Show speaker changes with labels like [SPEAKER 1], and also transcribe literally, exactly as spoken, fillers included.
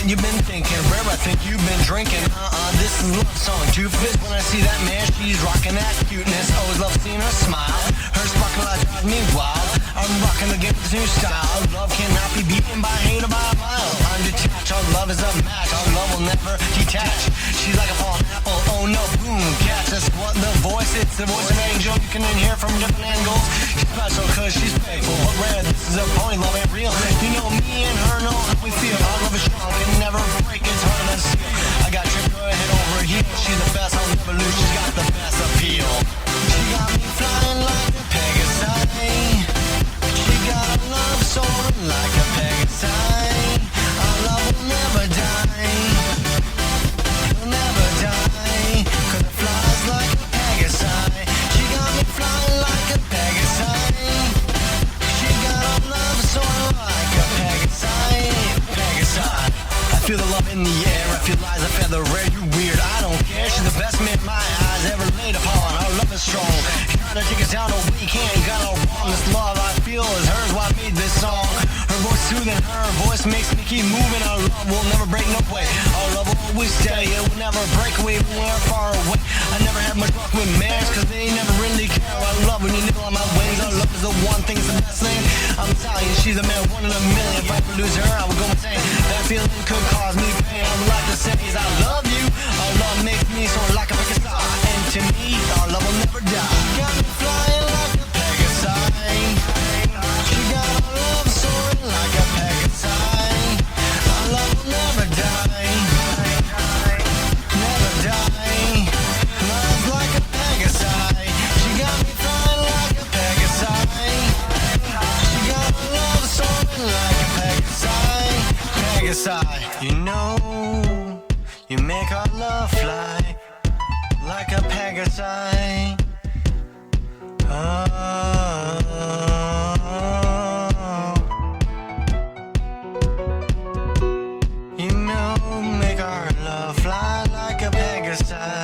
[SPEAKER 1] what you've been thinking. Rare, I think you've been drinking. Uh-uh, this is love song. Two fifths when I see that man, she's rocking that cuteness. Always love seeing her smile. Her sparkle light drives me wild. I'm rocking again with this new style. Love cannot be beaten by hate or by a mile. I'm detached, our love is a match. Our love will never detach. She's like a fallen apple, oh no, boom, catch. That's what the voice, it's the voice of an angel. You can hear from different angles. She's special cause she's faithful, but rare, this is a pony, love ain't real. You know me and her know how we feel. Our love is strong, can never break, it's hard to see. I got tricked her head over heels. She's the best, I'll never lose. She's got the best appeal. She got me flying like a Pegasus. She got a love soaring like a Pegasus. Our love will never die. It'll never die. Cause it flies like a Pegasus. She got me flying like a Pegasus. She got a love soaring like a Pegasus. Pegasus. I feel the love in the air. I feel lies a feather rare. You weird, I don't care. She's the best man my eyes ever laid upon. Our love is strong. Trying to take us down, no we can't. Got no wrong. This love I feel is hers. Why I made this song? Her voice soothing, her voice makes me keep moving. Our love will never break, no way. Our love will always stay. It will never break away when we're far away. I never had much luck with marriage, cause they never really care. I love when you nibble on my wings. Our love is the one thing, it's the best thing. I'm telling you, she's a man, one in a million. If I ever lose her, I would go insane. That feeling could cause me pain. I would like to say is I love you. Our love makes me so like a Pegasus. And to me, our love will never die. She got me flying like a Pegasus. She got a love soaring like a Pegasus. Our love will never die. Never die. Love's like a Pegasus. She got me flying like a Pegasus. She got a love soaring like a Pegasus. Pegasus. You know, you make our love fly like a Pegasus. Oh, you know, make our love fly like a Pegasus.